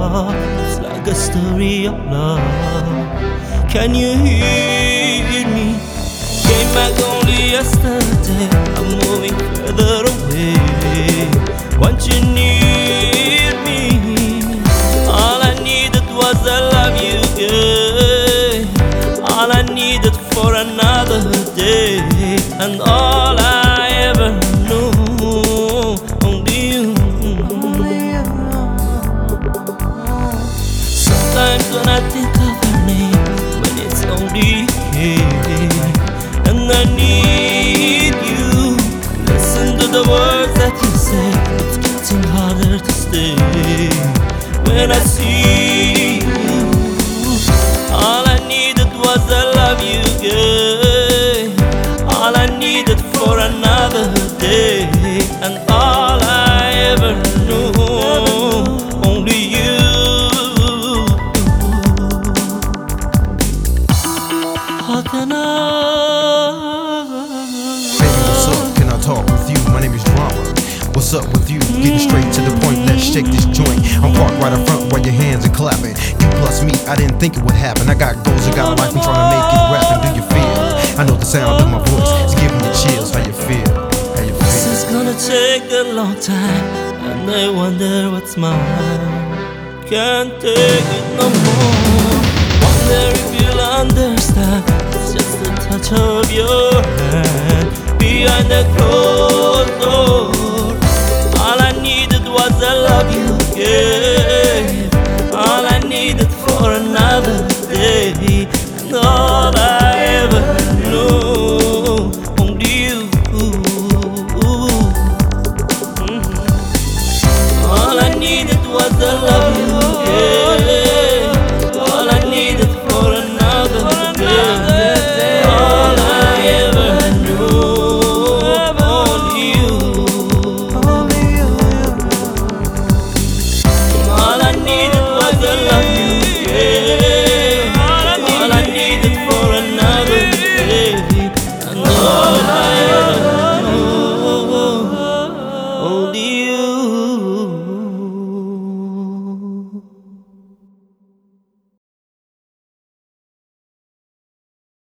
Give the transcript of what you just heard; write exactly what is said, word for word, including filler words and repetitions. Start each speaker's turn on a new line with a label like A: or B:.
A: heart. It's like a story of love. Can you hear me? Came back only yesterday. I'm moving further away. Once you need me, all I needed was I love you, girl. All I needed for another day, and all I ever knew, only you. Sometimes when I think of her name, when it's only you, and I need you. Listen to the words that you say. It's getting harder to stay when I see you. All I needed was I love you, girl. All I needed for another day, and all I ever knew, only you. How can I?
B: Baby, what's up? Can I talk with you? My name is Drama. What's up with you? Getting straight to the point, let's shake this joint. I'm parked right up front while your hands are clapping. You plus me, I didn't think it would happen. I got goals, I got a life, I'm trying to make it rapping. Do you feel? I know the sound of my voice, it's giving me chills. How you feel? How you feel?
A: This is gonna take a long time, and I wonder what's mine. Can't take it no more. Wonder if you'll understand. It's just the touch of your hand behind the closed door. All I needed was I love you, yeah.